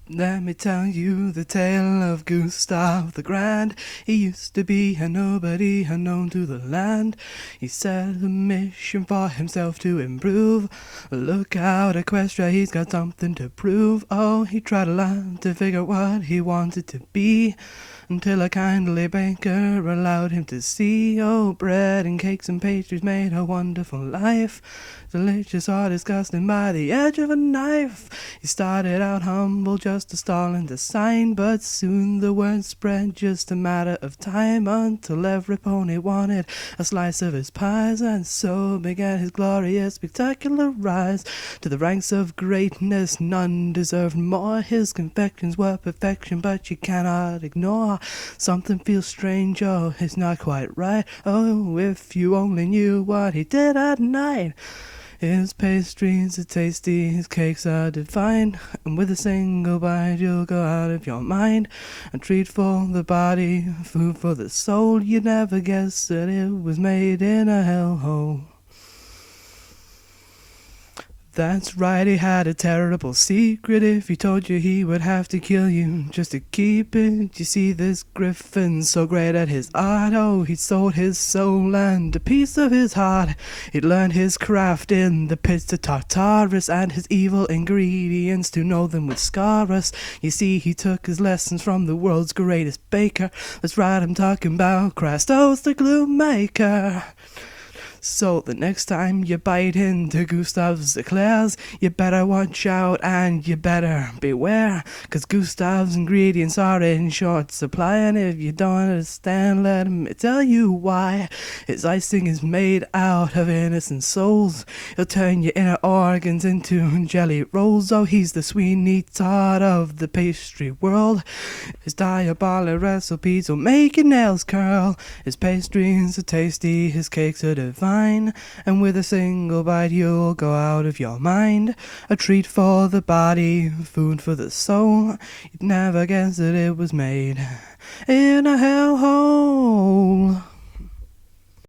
Let me tell you the tale of Gustav the Grand. He used to be a nobody unknown to the land. He set a mission for himself to improve. Look out, Equestria, he's got something to prove. Oh, he tried a lot to figure what he wanted to be, until a kindly baker allowed him to see. Oh, bread and cakes and pastries made a wonderful life, delicious or disgusting by the edge of a knife. He started out humble, just a stall and a sign, but soon the word spread, just a matter of time, until every pony wanted a slice of his pies. And so began his glorious, spectacular rise to the ranks of greatness. None deserved more. His confections were perfection, but you cannot ignore something feels strange. Oh, it's not quite right. Oh, if you only knew what he did at night. His pastries are tasty, his cakes are divine, and with a single bite you'll go out of your mind. A treat for the body, food for the soul. You'd never guess that it was made in a hellhole. That's right, he had a terrible secret. If he told you, he would have to kill you just to keep it. You see, this griffin, so great at his art, oh, he sold his soul and a piece of his heart. He'd learned his craft in the pits of Tartarus, and his evil ingredients, to know them would scar us. You see, he took his lessons from the world's greatest baker. That's right, I'm talking about Krastos the glue maker. So the next time you bite into Gustav's eclairs, you better watch out and you better beware, 'cause Gustav's ingredients are in short supply, and if you don't understand, let me tell you why. His icing is made out of innocent souls. He'll turn your inner organs into jelly rolls. Oh, he's the Sweeney Todd of the pastry world. His diabolic recipes will make your nails curl. His pastries are tasty, his cakes are divine, and with a single bite you'll go out of your mind. A treat for the body, food for the soul. You'd never guess that it was made in a hellhole.